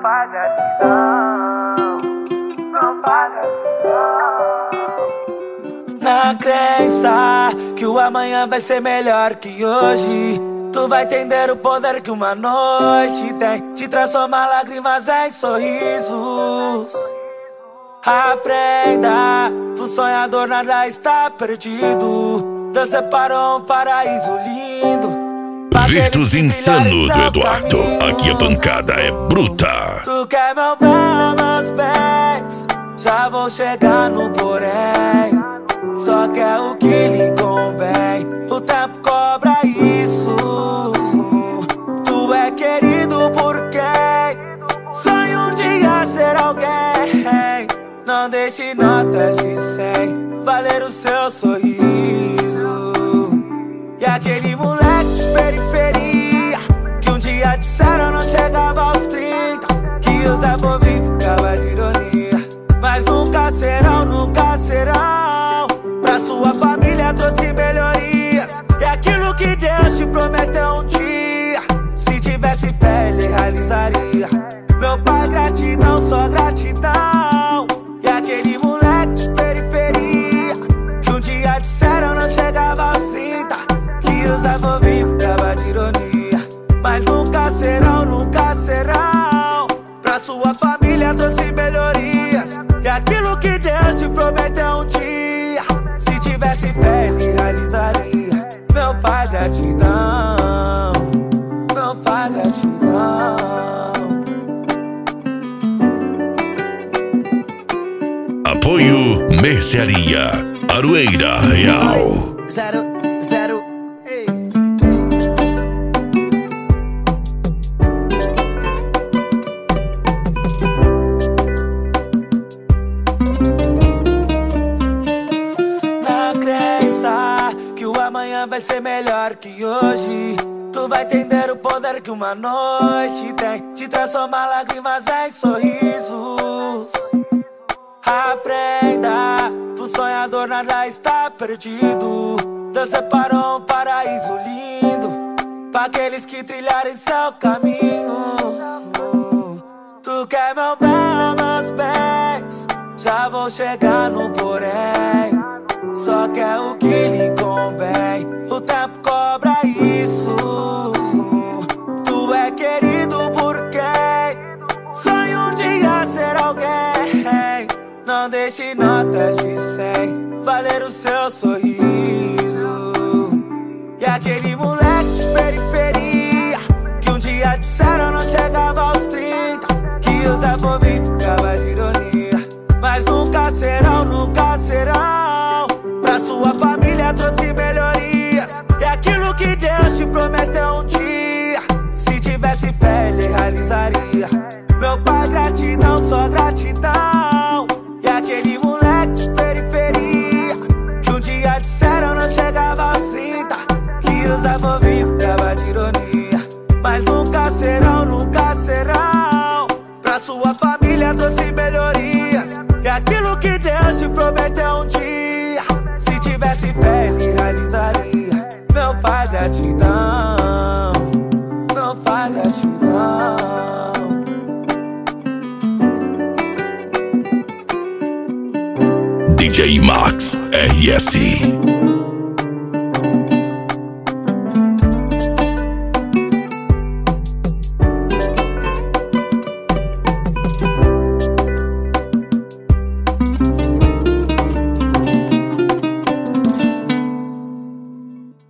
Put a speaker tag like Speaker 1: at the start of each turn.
Speaker 1: pai gratidão, meu pai gratidão. Na crença que o amanhã vai ser melhor que hoje, tu vai entender o poder que uma noite tem, te transformar lágrimas em sorrisos. Aprenda, pro sonhador nada está perdido. Deus separou um paraíso lindo.
Speaker 2: Virtus Insano do Eduardo, aqui a pancada é bruta.
Speaker 1: Tu quer meu bem, meus bens, já vou chegar no porém. Só quer o que lhe convém, o tempo cobra isso. Tu é querido por quem sonha um dia ser alguém. Não deixe notas de 100 valer o seu sorriso. E aquele moleque de periferia que um dia disseram não chegava aos 30, que o Zé Bovinho ficava de ironia, mas nunca serão, nunca serão. Pra sua família trouxe melhorias, e aquilo que Deus te prometeu um dia, se tivesse fé ele realizaria. Meu pai gratidão, só gratidão. E aquele moleque de periferia que um dia disseram não chegava aos 30, que o Zé Bovinho ficava de ironia, mas nunca serão, nunca serão. Pra sua família trouxe melhorias, e aquilo que Deus te prometeu um dia, se tivesse fé ele realizaria. Meu pai gratidão, meu pai gratidão.
Speaker 2: Apoio Mercearia Aroeira Real.
Speaker 3: 00, ei.
Speaker 1: Na crença que o amanhã vai ser melhor que hoje, tu vai entender o poder que uma noite tem, te transformar lágrimas em sorrisos. Aprenda, pro sonhador nada está perdido. Deus separou um paraíso lindo pra aqueles que trilharem seu caminho. Tu quer meu bem, meus bens, já vou chegar no porém. Só quer o que lhe convém, o tempo cobra isso. Tu é querido por quem sonha um dia ser alguém. Não deixe notas de 100 valer o seu sorriso. E aquele moleque de periferia que um dia disseram não chegava aos 30, que o Zé Bovinho ficava de ironia, mas nunca serão, nunca serão. Pra sua família trouxe melhorias, e aquilo que Deus te prometeu um dia, se tivesse fé ele realizaria. Meu pai gratidão, só gratidão. E aquele moleque de periferia que um dia disseram não chegava aos 30, que o Zé Bovinho ficava de ironia, mas nunca serão, nunca serão. Pra sua família trouxe melhorias, e aquilo que Deus te prometeu um dia, se tivesse fé ele realizaria. Meu pai gratidão, meu pai gratidão.
Speaker 2: DJ Max RS.